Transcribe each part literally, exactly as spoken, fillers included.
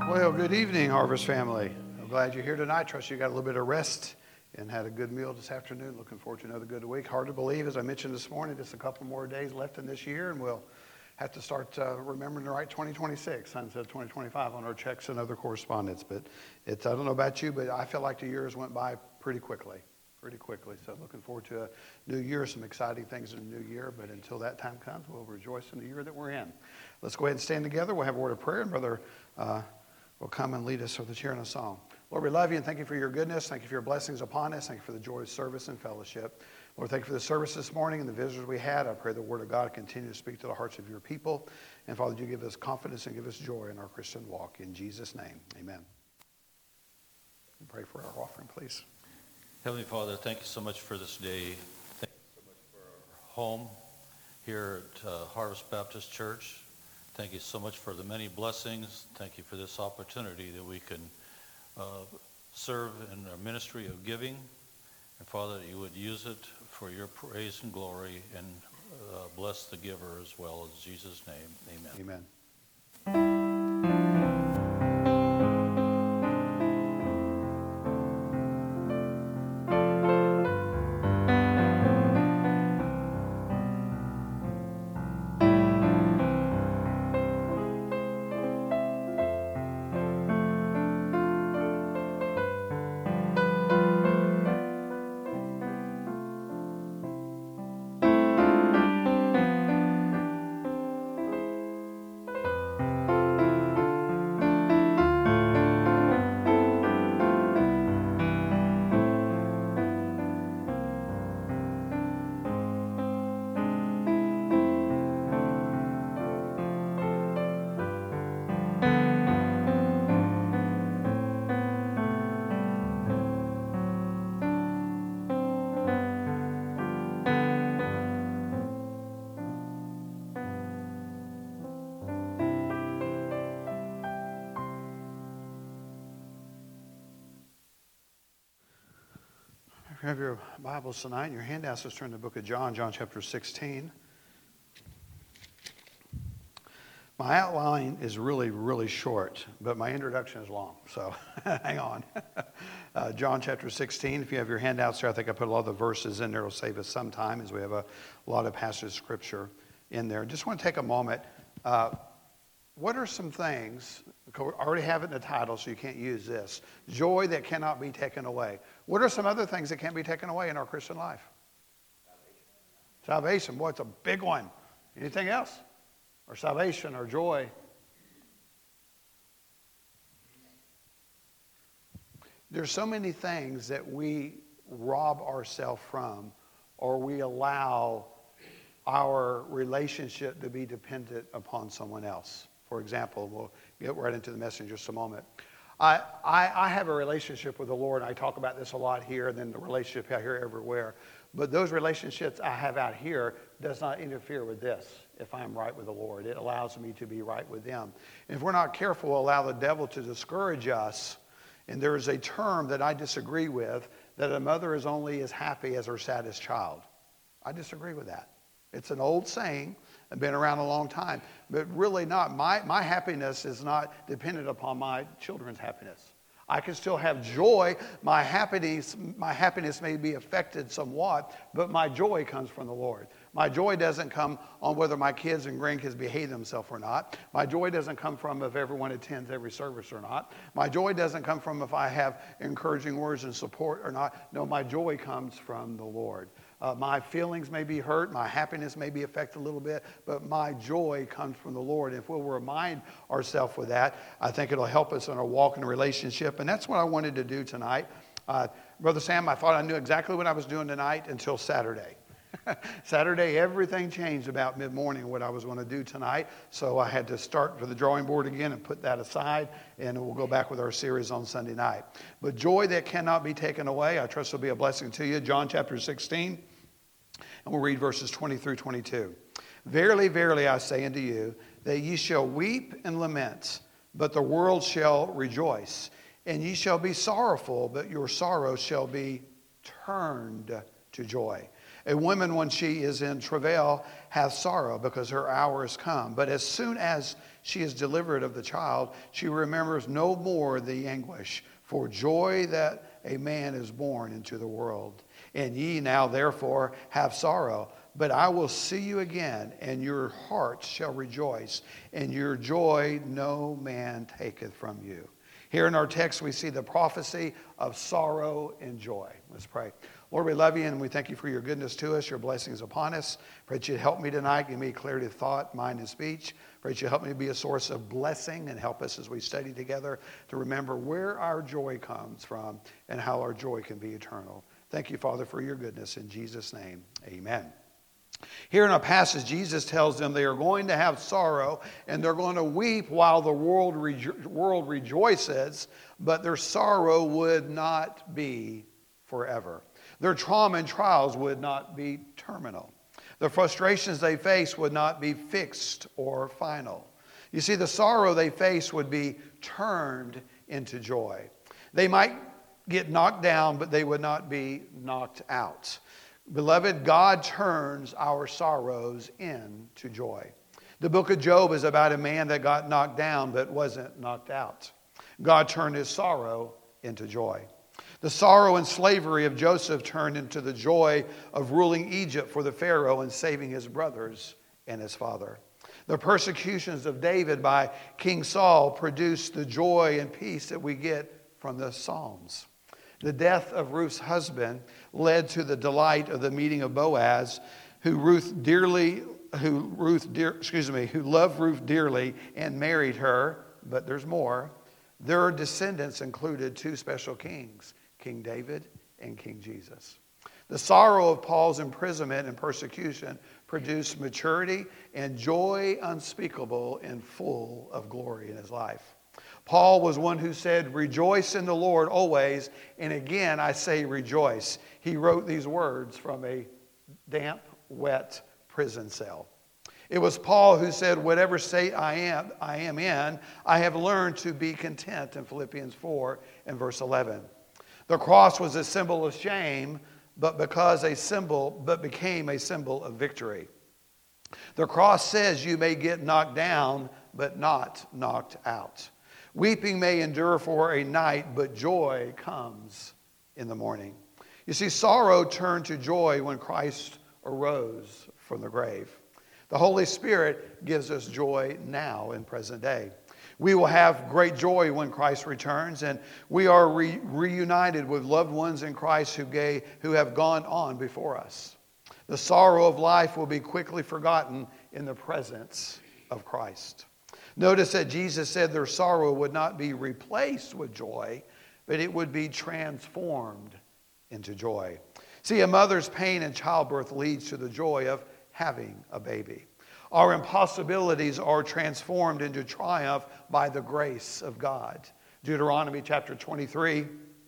Well, good evening, Harvest family. I'm glad you're here tonight. Trust you got a little bit of rest and had a good meal this afternoon. Looking forward to another good week. Hard to believe, as I mentioned this morning, just a couple more days left in this year, and we'll have to start uh, remembering to write twenty twenty-six instead of twenty twenty-five on our checks and other correspondence. But it's, I don't know about you, but I feel like the years went by pretty quickly, pretty quickly. So looking forward to a new year, some exciting things in the new year. But until that time comes, we'll rejoice in the year that we're in. Let's go ahead and stand together. We'll have a word of prayer, and Brother uh, will come and lead us with a cheer and a song. Lord, we love you and thank you for your goodness. Thank you for your blessings upon us. Thank you for the joy of service and fellowship. Lord, thank you for the service this morning and the visitors we had. I pray the word of God continue to speak to the hearts of your people. And Father, you give us confidence and give us joy in our Christian walk. In Jesus' name, amen. Pray for our offering, please. Heavenly Father, thank you so much for this day. Thank you so much for our home here at uh, Harvest Baptist Church. Thank you so much for the many blessings. Thank you for this opportunity that we can uh, serve in our ministry of giving. And Father, that you would use it for your praise and glory and uh, bless the giver as well. In Jesus' name, amen. Amen. If you have your Bibles tonight and your handouts, let's turn to the book of John, John chapter sixteen. My outline is really, really short, but my introduction is long, so hang on. Uh, John chapter sixteen, if you have your handouts there, I think I put a lot of the verses in there. It'll save us some time as we have a lot of passages of scripture in there. Just want to take a moment. Uh, what are some things, I already have it in the title, so you can't use this, joy that cannot be taken away. What are some other things that can't be taken away in our Christian life? Salvation. Salvation, boy, it's a big one. Anything else? Or salvation or joy? There's so many things that we rob ourselves from, or we allow our relationship to be dependent upon someone else. For example, we'll get right into the message in just a moment. I, I, I have a relationship with the Lord, and I talk about this a lot here, and then the relationship out here everywhere. But those relationships I have out here does not interfere with this if I'm right with the Lord. It allows me to be right with them. And if we're not careful, we'll allow the devil to discourage us. And there is a term that I disagree with, that a mother is only as happy as her saddest child. I disagree with that. It's an old saying. I've been around a long time, but really not. My, my happiness is not dependent upon my children's happiness. I can still have joy. My happiness, my happiness may be affected somewhat, but my joy comes from the Lord. My joy doesn't come on whether my kids and grandkids behave themselves or not. My joy doesn't come from if everyone attends every service or not. My joy doesn't come from if I have encouraging words and support or not. No, my joy comes from the Lord. Uh, my feelings may be hurt, my happiness may be affected a little bit, but my joy comes from the Lord. If we'll remind ourselves with that, I think it'll help us in our walk in a relationship. And that's what I wanted to do tonight. Uh, Brother Sam, I thought I knew exactly what I was doing tonight until Saturday. Saturday, everything changed about mid-morning what I was going to do tonight. So I had to start to the drawing board again and put that aside, and we'll go back with our series on Sunday night. But joy that cannot be taken away, I trust will be a blessing to you. John chapter sixteen, and we'll read verses twenty through twenty-two. Verily, verily, I say unto you, that ye shall weep and lament, but the world shall rejoice. And ye shall be sorrowful, but your sorrow shall be turned to joy. A woman, when she is in travail, hath sorrow, because her hour is come. But as soon as she is delivered of the child, she remembers no more the anguish for joy that a man is born into the world. And ye now therefore have sorrow, but I will see you again, and your heart shall rejoice, and your joy no man taketh from you. Here in our text, we see the prophecy of sorrow and joy. Let's pray. Lord, we love you, and we thank you for your goodness to us, your blessings upon us. Pray that you'd help me tonight, give me clarity of thought, mind, and speech. Pray that you'd help me be a source of blessing and help us as we study together to remember where our joy comes from and how our joy can be eternal. Thank you, Father, for your goodness. In Jesus' name, amen. Here in our passage, Jesus tells them they are going to have sorrow and they're going to weep while the world, rejo- world rejoices, but their sorrow would not be forever. Their trauma and trials would not be terminal. The frustrations they face would not be fixed or final. You see, the sorrow they face would be turned into joy. They might get knocked down, but they would not be knocked out. Beloved, God turns our sorrows into joy. The book of Job is about a man that got knocked down but wasn't knocked out. God turned his sorrow into joy. The sorrow and slavery of Joseph turned into the joy of ruling Egypt for the Pharaoh and saving his brothers and his father. The persecutions of David by King Saul produced the joy and peace that we get from the Psalms. The death of Ruth's husband led to the delight of the meeting of Boaz, who Ruth dearly, who Ruth, dear, excuse me, who loved Ruth dearly and married her. But there's more. Their descendants included two special kings, King David and King Jesus. The sorrow of Paul's imprisonment and persecution produced maturity and joy unspeakable and full of glory in his life. Paul was one who said, "Rejoice in the Lord always, and again I say rejoice." He wrote these words from a damp, wet prison cell. It was Paul who said, "Whatever state I am, I am in, I have learned to be content," in Philippians four and verse eleven. The cross was a symbol of shame, but because a symbol, but became a symbol of victory. The cross says you may get knocked down, but not knocked out. Weeping may endure for a night, but joy comes in the morning. You see, sorrow turned to joy when Christ arose from the grave. The Holy Spirit gives us joy now in present day. We will have great joy when Christ returns, and we are re- reunited with loved ones in Christ who, gave, who have gone on before us. The sorrow of life will be quickly forgotten in the presence of Christ. Notice that Jesus said their sorrow would not be replaced with joy, but it would be transformed into joy. See, a mother's pain in childbirth leads to the joy of having a baby. Our impossibilities are transformed into triumph by the grace of God. Deuteronomy chapter twenty-three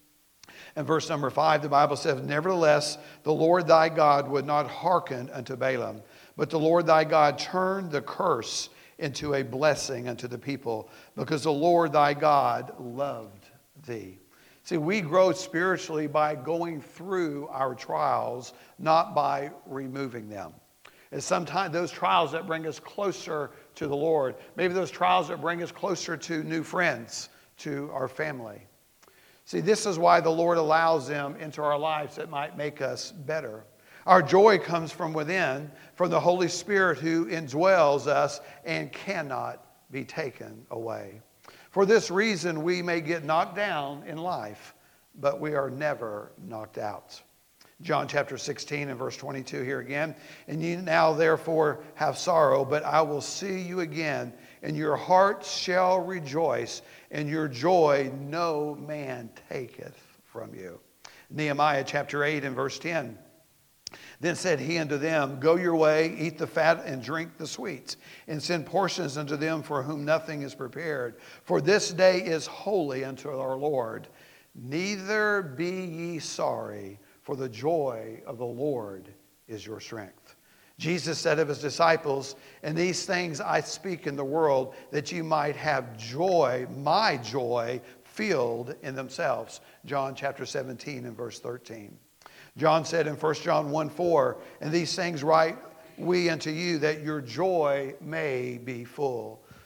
and verse number five, the Bible says, "Nevertheless, the Lord thy God would not hearken unto Balaam, but the Lord thy God turned the curse into a blessing unto the people, because the Lord thy God loved thee." See, we grow spiritually by going through our trials, not by removing them. And sometimes those trials that bring us closer to the Lord, maybe those trials that bring us closer to new friends, to our family. See, this is why the Lord allows them into our lives that might make us better. Our joy comes from within, from the Holy Spirit who indwells us and cannot be taken away. For this reason, we may get knocked down in life, but we are never knocked out. John chapter sixteen and verse twenty-two here again. "And ye now therefore have sorrow, but I will see you again, and your heart shall rejoice, and your joy no man taketh from you." Nehemiah chapter eight and verse ten. "Then said he unto them, Go your way, eat the fat and drink the sweet, and send portions unto them for whom nothing is prepared. For this day is holy unto our Lord. Neither be ye sorry, for the joy of the Lord is your strength." Jesus said of his disciples, "And these things I speak in the world, that you might have joy, my joy, filled in themselves." John chapter seventeen and verse thirteen. John said in First John one four, "And these things write we unto you, that your joy may be full."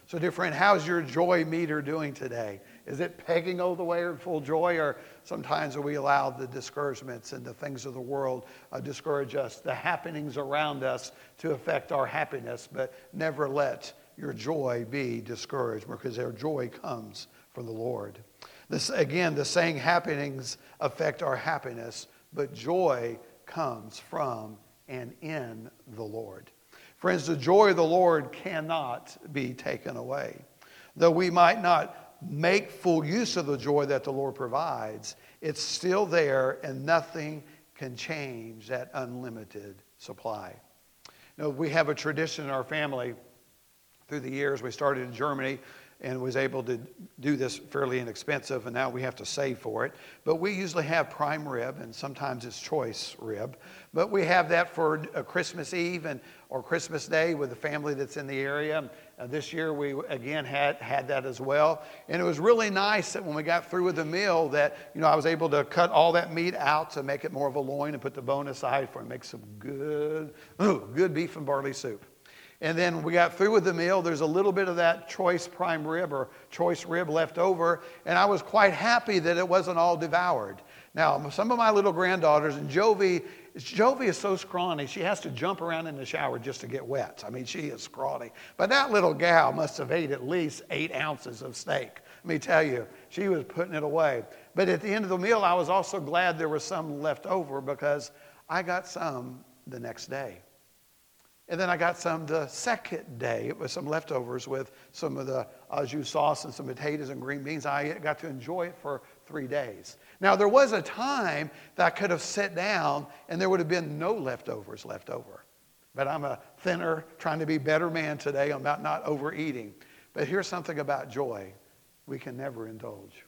So dear friend, how's your joy meter doing today? Is it pegging all the way in full joy, or sometimes we allow the discouragements and the things of the world uh, discourage us, the happenings around us to affect our happiness, but never let your joy be discouraged, because our joy comes from the Lord. This, again, the saying happenings affect our happiness, but joy comes from and in the Lord. Friends, the joy of the Lord cannot be taken away. Though we might not make full use of the joy that the Lord provides, it's still there, and nothing can change that unlimited supply. You know, we have a tradition in our family through the years. We started in Germany and was able to do this fairly inexpensive, and now we have to save for it. But we usually have prime rib, and sometimes it's choice rib. But we have that for a Christmas Eve and or Christmas Day with the family that's in the area. Uh, this year we again had had that as well, and it was really nice that when we got through with the meal, that you know I was able to cut all that meat out to make it more of a loin and put the bone aside for it, make some good, ooh, good beef and barley soup. And then we got through with the meal. There's a little bit of that choice prime rib or choice rib left over. And I was quite happy that it wasn't all devoured. Now, some of my little granddaughters, and Jovi, Jovi is so scrawny, she has to jump around in the shower just to get wet. I mean, she is scrawny. But that little gal must have ate at least eight ounces of steak. Let me tell you, she was putting it away. But at the end of the meal, I was also glad there was some left over, because I got some the next day. And then I got some the second day. It was some leftovers with some of the au jus sauce and some potatoes and green beans. I got to enjoy it for three days. Now, there was a time that I could have sat down and there would have been no leftovers left over. But I'm a thinner, trying to be a better man today about not overeating. But here's something about joy. We can never indulge.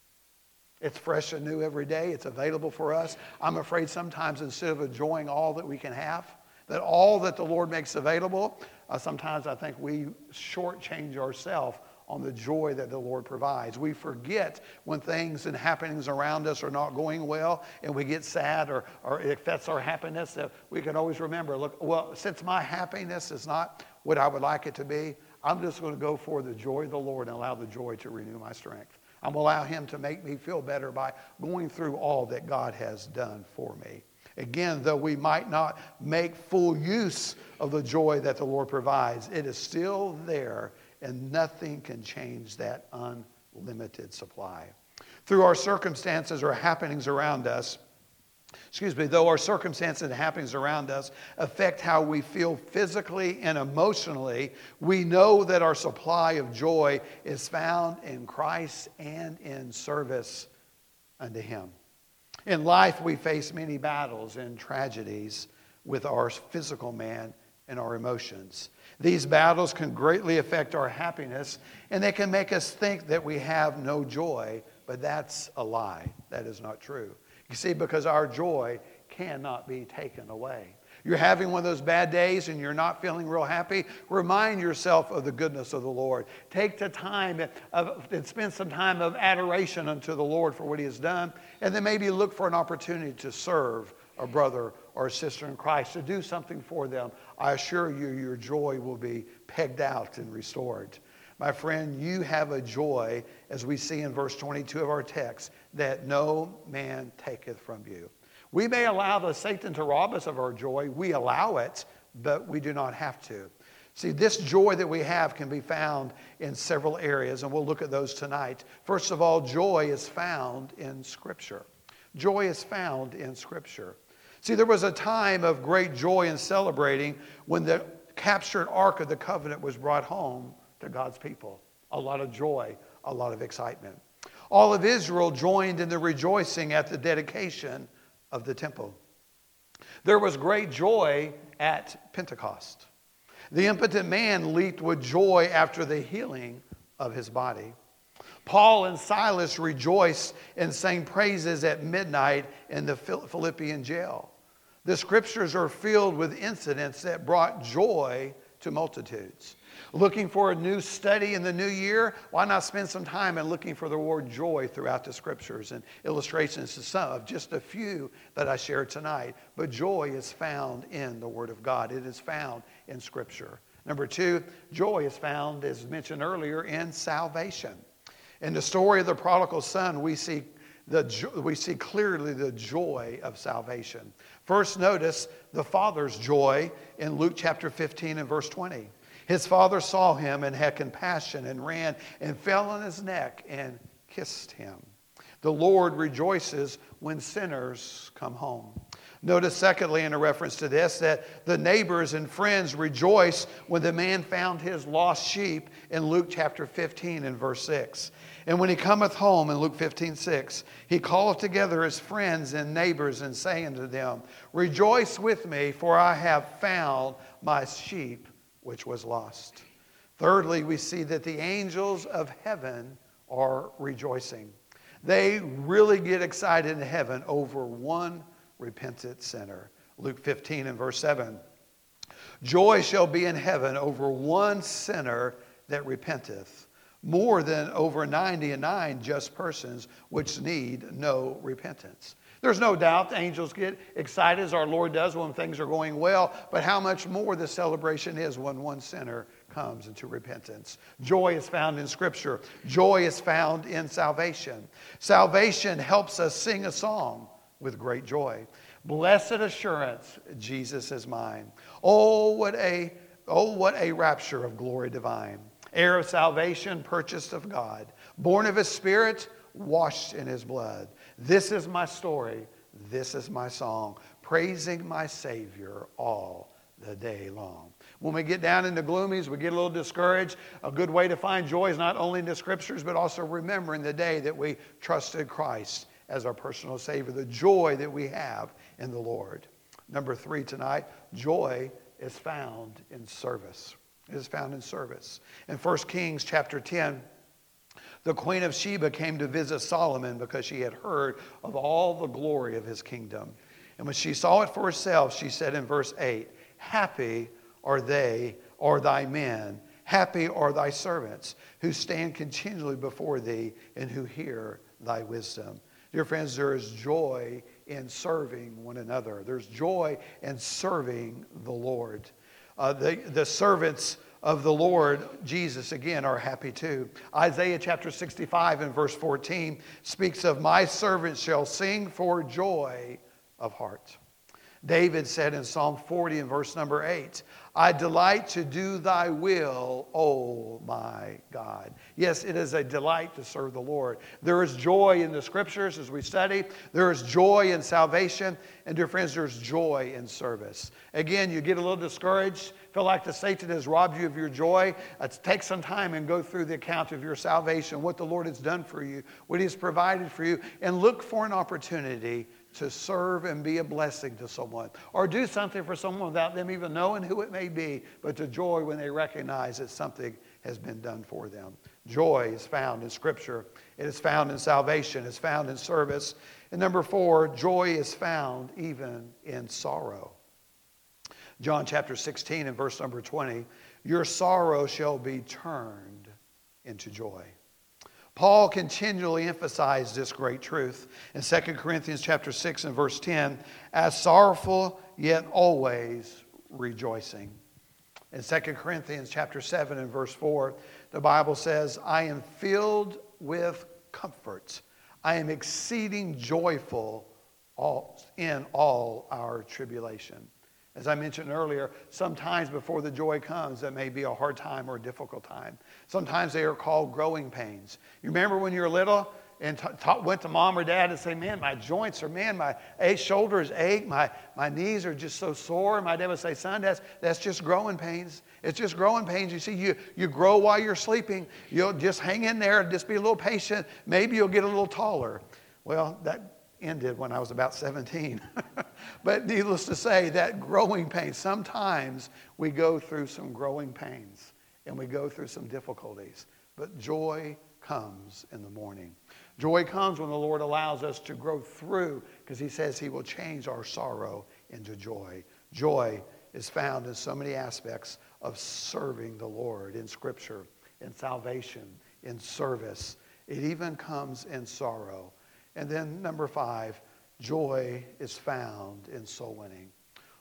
It's fresh and new every day. It's available for us. I'm afraid sometimes instead of enjoying all that we can have, that all that the Lord makes available, uh, sometimes I think we shortchange ourselves on the joy that the Lord provides. We forget when things and happenings around us are not going well, and we get sad, or, or it affects our happiness, that we can always remember, look, well, since my happiness is not what I would like it to be, I'm just going to go for the joy of the Lord and allow the joy to renew my strength. I'm going to allow Him to make me feel better by going through all that God has done for me. Again, though we might not make full use of the joy that the Lord provides, it is still there, and nothing can change that unlimited supply. Through our circumstances or happenings around us, excuse me, though our circumstances and happenings around us affect how we feel physically and emotionally, we know that our supply of joy is found in Christ and in service unto Him. In life, we face many battles and tragedies with our physical man and our emotions. These battles can greatly affect our happiness, and they can make us think that we have no joy, but that's a lie. That is not true. You see, because our joy cannot be taken away. You're having one of those bad days and you're not feeling real happy, remind yourself of the goodness of the Lord. Take the time of, and spend some time of adoration unto the Lord for what He has done, and then maybe look for an opportunity to serve a brother or a sister in Christ, to do something for them. I assure you, your joy will be pegged out and restored. My friend, you have a joy, as we see in verse twenty-two of our text, that no man taketh from you. We may allow the Satan to rob us of our joy. We allow it, but we do not have to. See, this joy that we have can be found in several areas, and we'll look at those tonight. First of all, joy is found in Scripture. Joy is found in Scripture. See, there was a time of great joy and celebrating when the captured Ark of the Covenant was brought home to God's people. A lot of joy, a lot of excitement. All of Israel joined in the rejoicing at the dedication of the temple. There was great joy at Pentecost. The impotent man leaped with joy after the healing of his body. Paul and Silas rejoiced and sang praises at midnight in the Philippian jail. The scriptures are filled with incidents that brought joy to multitudes. Looking for a new study in the new year? Why not spend some time in looking for the word joy throughout the scriptures and illustrations to some of just a few that I shared tonight. But joy is found in the Word of God. It is found in Scripture. Number two, joy is found, as mentioned earlier, in salvation. In the story of the prodigal son, we see the jo- we see clearly the joy of salvation. First, notice the father's joy in Luke chapter fifteen and verse twenty. His father saw him and had compassion and ran and fell on his neck and kissed him. The Lord rejoices when sinners come home. Notice, secondly, in a reference to this, that the neighbors and friends rejoice when the man found his lost sheep in Luke chapter fifteen and verse six. And when he cometh home in Luke fifteen six, he calleth together his friends and neighbors and saying to them, Rejoice with me, for I have found my sheep which was lost. Thirdly, we see that the angels of heaven are rejoicing. They really get excited in heaven over one repentant sinner. Luke fifteen and verse seven. Joy shall be in heaven over one sinner that repenteth, more than over ninety and nine just persons which need no repentance. There's no doubt the angels get excited as our Lord does when things are going well, but how much more the celebration is when one sinner comes into repentance. Joy is found in Scripture. Joy is found in salvation. Salvation helps us sing a song with great joy. Blessed assurance, Jesus is mine. Oh, what a, oh, what a rapture of glory divine. Heir of salvation, purchased of God. Born of His Spirit, washed in His blood. This is my story. This is my song. Praising my Savior all the day long. When we get down into gloomies, we get a little discouraged. A good way to find joy is not only in the Scriptures, but also remembering the day that we trusted Christ as our personal Savior. The joy that we have in the Lord. Number three tonight, joy is found in service. It is found in service. In First Kings chapter ten, the Queen of Sheba came to visit Solomon because she had heard of all the glory of his kingdom. And when she saw it for herself, she said in verse eight, Happy are they, or thy men, happy are thy servants, who stand continually before thee and who hear thy wisdom. Dear friends, there is joy in serving one another. There's joy in serving the Lord. Uh, the, the servants of the Lord Jesus, again, are happy too. Isaiah chapter sixty-five and verse fourteen speaks of, My servants shall sing for joy of heart. David said in Psalm forty and verse number eight, I delight to do thy will, O my God. Yes, it is a delight to serve the Lord. There is joy in the Scriptures as we study. There is joy in salvation. And dear friends, there's joy in service. Again, you get a little discouraged, feel like the Satan has robbed you of your joy. Uh, take some time and go through the account of your salvation, what the Lord has done for you, what He's provided for you, and look for an opportunity to serve and be a blessing to someone. Or do something for someone without them even knowing who it may be, but to joy when they recognize that something has been done for them. Joy is found in Scripture. It is found in salvation. It's found in service. And number four, joy is found even in sorrow. John chapter sixteen and verse number twenty, your sorrow shall be turned into joy. Paul continually emphasized this great truth in Second Corinthians chapter six and verse ten, as sorrowful yet always rejoicing. In Second Corinthians chapter seven and verse four, the Bible says, I am filled with comfort. I am exceeding joyful all, in all our tribulation. As I mentioned earlier, sometimes before the joy comes, it may be a hard time or a difficult time. Sometimes they are called growing pains. You remember when you were little and t- t- went to mom or dad and say, man, my joints are, man, my a- shoulders ache, my, my knees are just so sore. My dad would say, son, that's, that's just growing pains. It's just growing pains. You see, you, you grow while you're sleeping. You'll just hang in there, just be a little patient. Maybe you'll get a little taller. Well, that ended when I was about seventeen. But needless to say, that growing pain, sometimes we go through some growing pains and we go through some difficulties. But joy comes in the morning. Joy comes when the Lord allows us to grow through, because He says He will change our sorrow into joy. Joy is found in so many aspects of serving the Lord in Scripture, in salvation, in service. It even comes in sorrow. And then number five, joy is found in soul winning.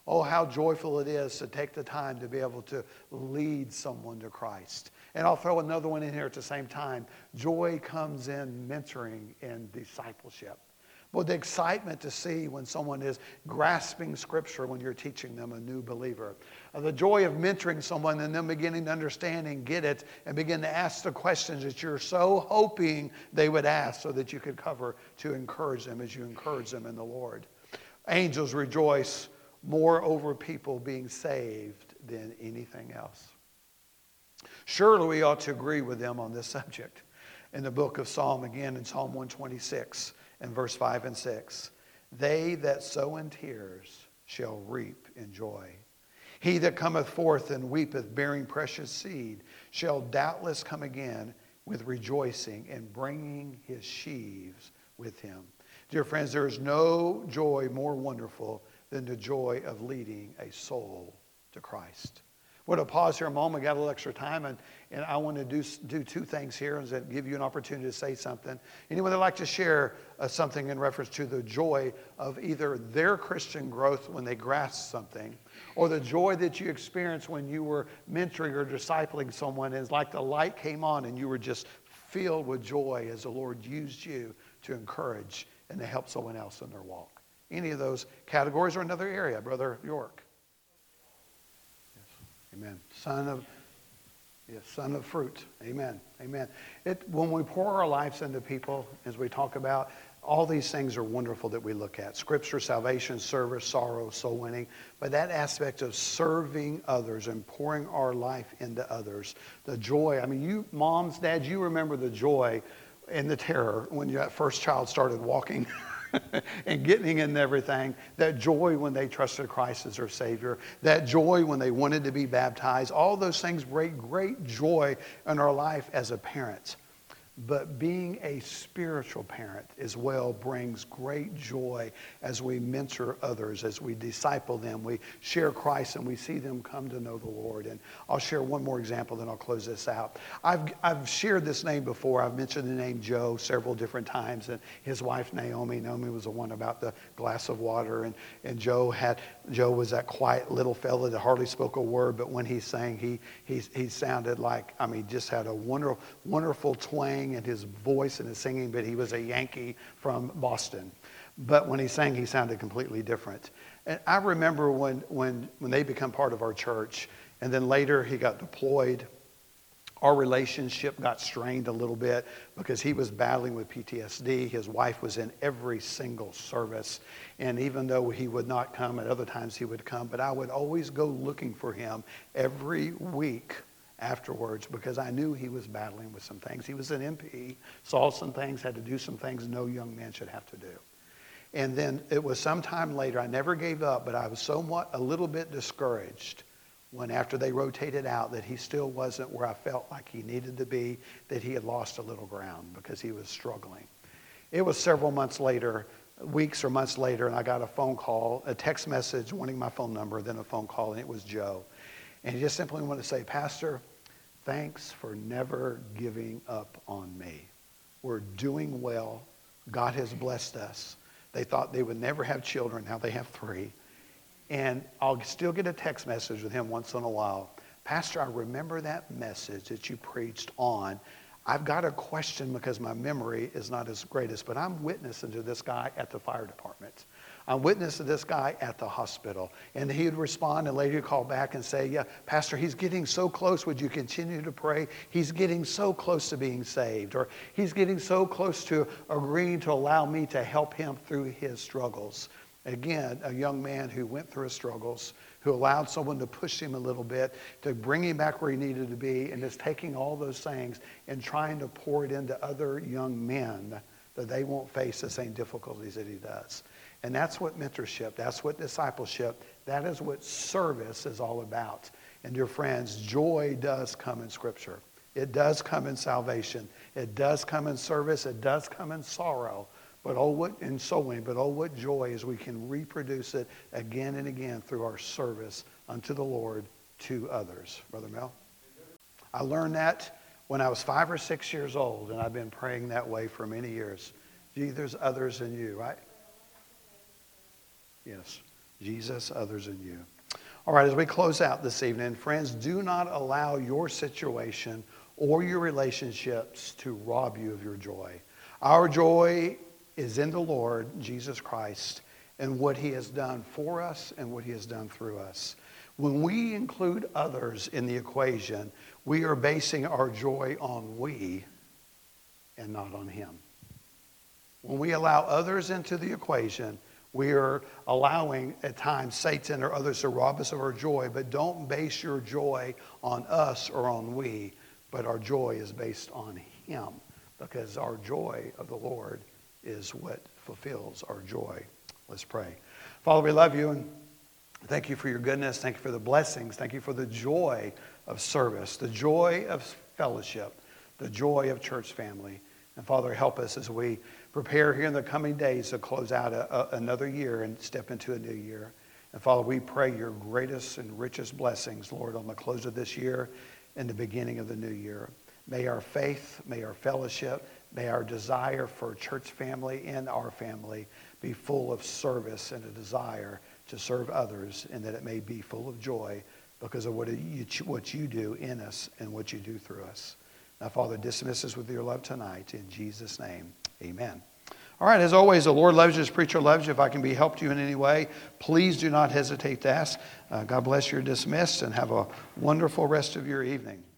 Oh, how joyful it is to take the time to be able to lead someone to Christ. And I'll throw another one in here at the same time. Joy comes in mentoring and discipleship. Well, the excitement to see when someone is grasping Scripture when you're teaching them, a new believer. Uh, the joy of mentoring someone and them beginning to understand and get it and begin to ask the questions that you're so hoping they would ask so that you could cover to encourage them as you encourage them in the Lord. Angels rejoice more over people being saved than anything else. Surely we ought to agree with them on this subject. In the book of Psalm, again in Psalm one twenty-six and verse five and six, they that sow in tears shall reap in joy. He that cometh forth and weepeth, bearing precious seed, shall doubtless come again with rejoicing and bringing his sheaves with him. Dear friends, there is no joy more wonderful than the joy of leading a soul to Christ. We're going to pause here a moment. We got a little extra time, and, and I want to do, do two things here and give you an opportunity to say something. Anyone that would like to share uh, something in reference to the joy of either their Christian growth when they grasp something, or the joy that you experienced when you were mentoring or discipling someone, and it's like the light came on and you were just filled with joy as the Lord used you to encourage and to help someone else in their walk. Any of those categories or another area, Brother York? Amen. Son of, yes, son of fruit. Amen. Amen. It, when we pour our lives into people, as we talk about, all these things are wonderful that we look at. Scripture, salvation, service, sorrow, soul winning. But that aspect of serving others and pouring our life into others, the joy. I mean, you moms, dads, you remember the joy and the terror when that first child started walking and getting in everything. That joy when they trusted Christ as their Savior. That joy when they wanted to be baptized. All those things bring great joy in our life as a parent. But being a spiritual parent as well brings great joy as we mentor others, as we disciple them, we share Christ, and we see them come to know the Lord. And I'll share one more example, then I'll close this out. I've, I've shared this name before. I've mentioned the name Joe several different times, and his wife Naomi. Naomi was the one about the glass of water, and, and Joe had Joe was that quiet little fella that hardly spoke a word, but when he sang, he he he sounded like, I mean, just had a wonderful, wonderful twang in his voice and his singing, but he was a Yankee from Boston. But when he sang, he sounded completely different. And I remember when, when, when they become part of our church, and then later he got deployed, our relationship got strained a little bit because he was battling with P T S D. His wife was in every single service. And even though he would not come, at other times he would come, but I would always go looking for him every week afterwards because I knew he was battling with some things. He was an M P, saw some things, had to do some things no young man should have to do. And then it was sometime later, I never gave up, but I was somewhat a little bit discouraged when after they rotated out that he still wasn't where I felt like he needed to be, that he had lost a little ground because he was struggling. It was several months later, weeks or months later, and I got a phone call, a text message wanting my phone number, then a phone call, and it was Joe. And he just simply wanted to say, Pastor, thanks for never giving up on me. We're doing well. God has blessed us. They thought they would never have children. Now they have three. And I'll still get a text message with him once in a while. Pastor, I remember that message that you preached on. I've got a question because my memory is not as greatest, but I'm witnessing to this guy at the fire department. I'm witnessing to this guy at the hospital. And he would respond and later call back and say, yeah, Pastor, he's getting so close. Would you continue to pray? He's getting so close to being saved. Or he's getting so close to agreeing to allow me to help him through his struggles. Again, a young man who went through his struggles, who allowed someone to push him a little bit, to bring him back where he needed to be, and is taking all those things and trying to pour it into other young men that they won't face the same difficulties that he does. And that's what mentorship, that's what discipleship, that is what service is all about. And dear friends, joy does come in Scripture. It does come in salvation. It does come in service. It does come in sorrow. But oh, what in sowing, but oh, what joy is we can reproduce it again and again through our service unto the Lord to others. Brother Mel? I learned that when I was five or six years old, and I've been praying that way for many years. Gee, there's others in you, right? Yes. Jesus, others, and you. All right, as we close out this evening, friends, do not allow your situation or your relationships to rob you of your joy. Our joy is in the Lord Jesus Christ and what he has done for us and what he has done through us. When we include others in the equation, we are basing our joy on we and not on him. When we allow others into the equation, we are allowing at times Satan or others to rob us of our joy, but don't base your joy on us or on we, but our joy is based on him, because our joy of the Lord is what fulfills our joy. Let's pray. Father, we love you and thank you for your goodness. Thank you for the blessings. Thank you for the joy of service, the joy of fellowship, the joy of church family. And Father, help us as we prepare here in the coming days to close out a, a, another year and step into a new year. And Father, we pray your greatest and richest blessings, Lord, on the close of this year and the beginning of the new year. May our faith, may our fellowship, may our desire for church family and our family be full of service and a desire to serve others, and that it may be full of joy because of what you, what you do in us and what you do through us. Now, Father, dismiss us with your love tonight. In Jesus' name, amen. All right, as always, the Lord loves you, this preacher loves you. If I can be helped you in any way, please do not hesitate to ask. Uh, God bless you. You're dismissed, and have a wonderful rest of your evening.